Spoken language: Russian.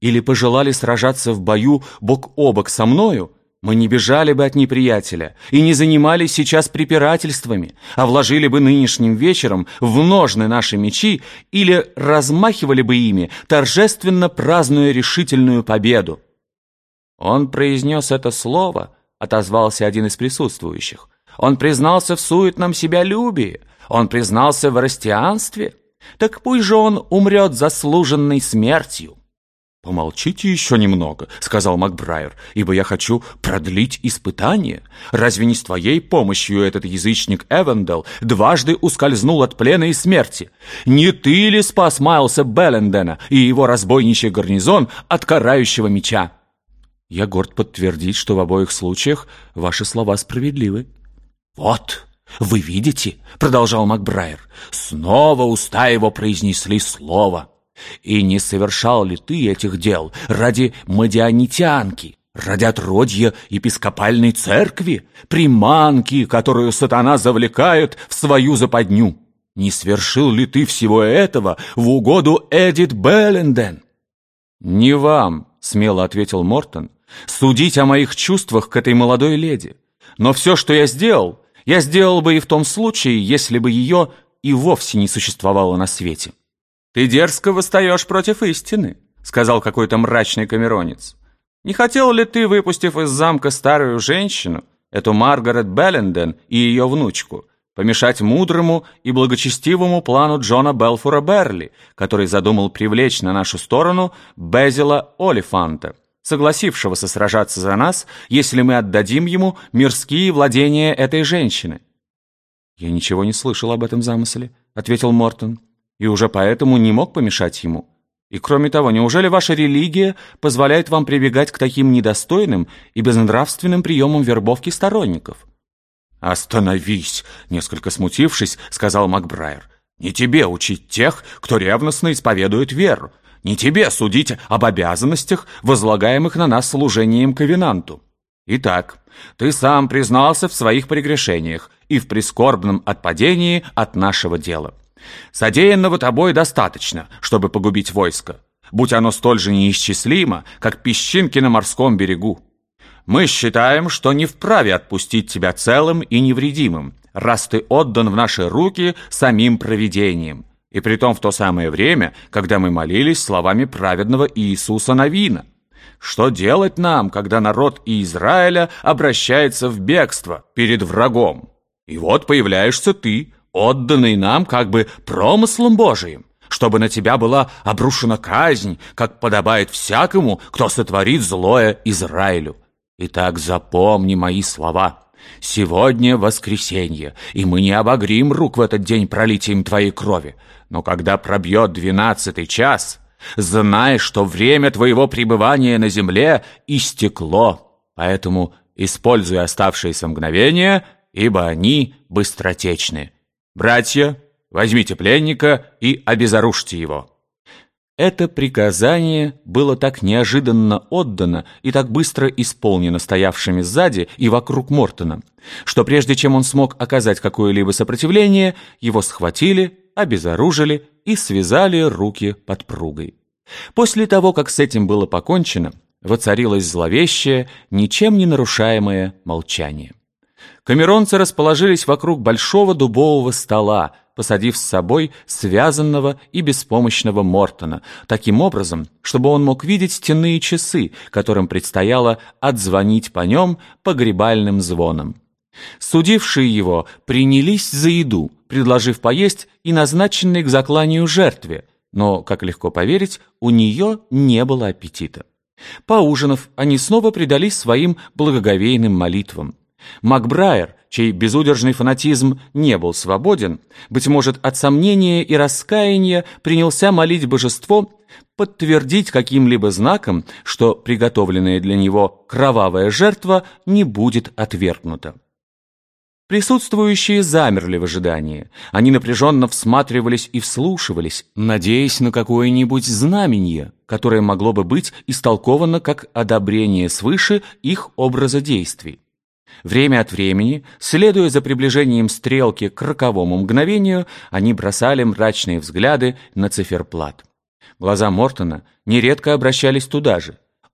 или пожелали сражаться в бою бок о бок со мною, мы не бежали бы от неприятеля и не занимались сейчас препирательствами, а вложили бы нынешним вечером в ножны наши мечи или размахивали бы ими, торжественно празднуя решительную победу». «Он произнес это слово», — отозвался один из присутствующих. «Он признался в суетном себялюбии, он признался в растианстве. Так пусть же он умрет заслуженной смертью». «Помолчите еще немного», — сказал Макбрайер, «ибо я хочу продлить испытание. Разве не с твоей помощью этот язычник Эвендел дважды ускользнул от плена и смерти? Не ты ли спас Майлса Беллендена и его разбойничий гарнизон от карающего меча?» «Я горд подтвердить, что в обоих случаях ваши слова справедливы». «Вот, вы видите», — продолжал Макбрайер, «снова уста его произнесли слово. И не совершал ли ты этих дел ради мадианитянки, ради отродья епископальной церкви, приманки, которую сатана завлекает в свою западню? Не свершил ли ты всего этого в угоду Эдит Белленден?» «Не вам», — смело ответил Мортон, «судить о моих чувствах к этой молодой леди. Но все, что я сделал бы и в том случае, если бы ее и вовсе не существовало на свете». «Ты дерзко восстаешь против истины», — сказал какой-то мрачный камеронец. «Не хотел ли ты, выпустив из замка старую женщину, эту Маргарет Белленден и ее внучку, помешать мудрому и благочестивому плану Джона Белфора Берли, который задумал привлечь на нашу сторону Безила Олифанта, согласившегося сражаться за нас, если мы отдадим ему мирские владения этой женщины?» «Я ничего не слышал об этом замысле», — ответил Мортон, «и уже поэтому не мог помешать ему. И кроме того, неужели ваша религия позволяет вам прибегать к таким недостойным и безнравственным приемам вербовки сторонников?» «Остановись!» — несколько смутившись, сказал Макбрайер. «Не тебе учить тех, кто ревностно исповедует веру. Не тебе судить об обязанностях, возлагаемых на нас служением ковенанту. Итак, ты сам признался в своих прегрешениях и в прискорбном отпадении от нашего дела. Содеянного тобой достаточно, чтобы погубить войско, будь оно столь же неисчислимо, как песчинки на морском берегу. Мы считаем, что не вправе отпустить тебя целым и невредимым, раз ты отдан в наши руки самим провидением, и притом в то самое время, когда мы молились словами праведного Иисуса Навина. Что делать нам, когда народ Израиля обращается в бегство перед врагом? И вот появляешься ты, отданный нам как бы промыслом Божиим, чтобы на тебя была обрушена казнь, как подобает всякому, кто сотворит злое Израилю. Итак, запомни мои слова. Сегодня воскресенье, и мы не обогрим рук в этот день пролитием твоей крови. Но когда пробьет 12-й час, знай, что время твоего пребывания на земле истекло. Поэтому используй оставшиеся мгновения, ибо они быстротечны. Братья, возьмите пленника и обезоружьте его». Это приказание было так неожиданно отдано и так быстро исполнено стоявшими сзади и вокруг Мортона, что прежде чем он смог оказать какое-либо сопротивление, его схватили, обезоружили и связали руки подпругой. После того, как с этим было покончено, воцарилось зловещее, ничем не нарушаемое молчание. Камеронцы расположились вокруг большого дубового стола, посадив с собой связанного и беспомощного Мортона, таким образом, чтобы он мог видеть стенные часы, которым предстояло отзвонить по нем погребальным звоном. Судившие его принялись за еду, предложив поесть и назначенной к закланию жертве, но, как легко поверить, у нее не было аппетита. Поужинав, они снова предались своим благоговейным молитвам. Макбрайер, чей безудержный фанатизм не был свободен, быть может, от сомнения и раскаяния, принялся молить божество подтвердить каким-либо знаком, что приготовленная для него кровавая жертва не будет отвергнута. Присутствующие замерли в ожидании. Они напряженно всматривались и вслушивались, надеясь на какое-нибудь знамение, которое могло бы быть истолковано как одобрение свыше их образа действий. Время от времени, следуя за приближением стрелки к роковому мгновению, они бросали мрачные взгляды на циферблат. Глаза Мортона нередко обращались туда же.